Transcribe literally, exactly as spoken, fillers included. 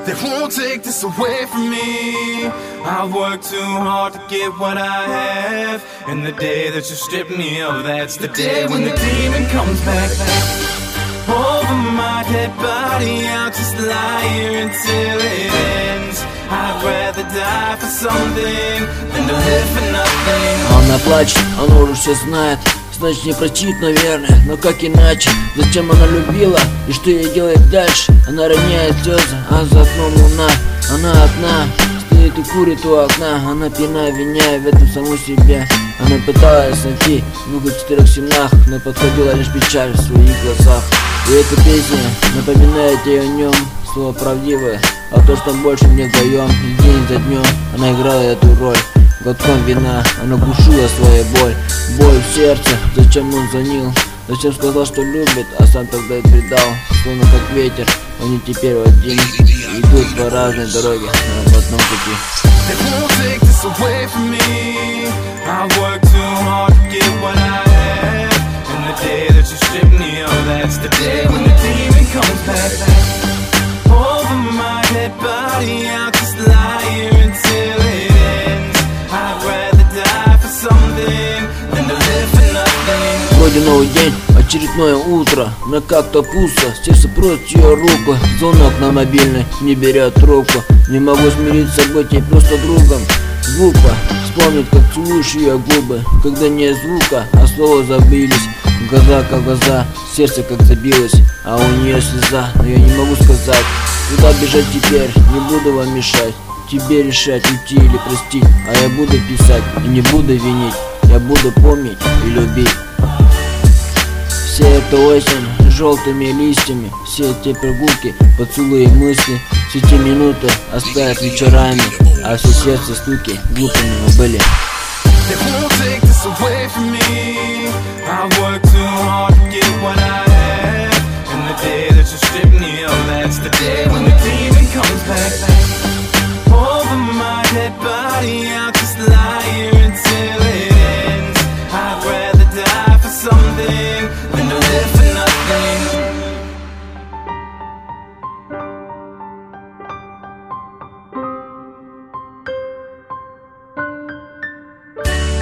They won't take this away from me. I've worked too hard to get what I have, and the day that you strip me of, that's the day when the demon comes back. Over my dead body, I'll just lie here until it ends. I'd rather die for something than to live for nothing. Она плачет, она уже все знает. Значит, не прочит, наверное, но как иначе? Зачем она любила и что ей делать дальше? Она роняет слезы, а за окном луна. Она одна, стоит и курит у окна. Она пьяна, виняя в этом саму себя. Она пыталась найти звук в четырех стенах, но подходила лишь печаль в своих глазах. И эта песня напоминает ей о нем, слово правдивое, а то, что больше не вдвоем. И день за днем она играла эту роль. Глотком вина она глушила свою боль. Боль в сердце, зачем он звонил? Зачем сказал, что любит, а сам тогда и предал? Словно как ветер, они теперь в один идут по разной дороге на одном пути. Вроде новый день, очередное утро, но как-то пусто, сердце просит ее руку. Звонок на мобильный, не берет трубку. Не могу смириться с собой, тебе просто другом. Глупо вспомнить, как целуешь ее губы, когда нет звука, а слова забились. Глаза как глаза, сердце как забилось, а у нее слеза, но я не могу сказать, куда бежать теперь, не буду вам мешать. Тебе решать, уйти или простить, а я буду писать и не буду винить. Я буду помнить и любить. Все это осень с желтыми листьями, все те прогулки, поцелуи, мысли, все те минуты оставят вечерами, а все сердце стуки глупыми мы были. Over my dead body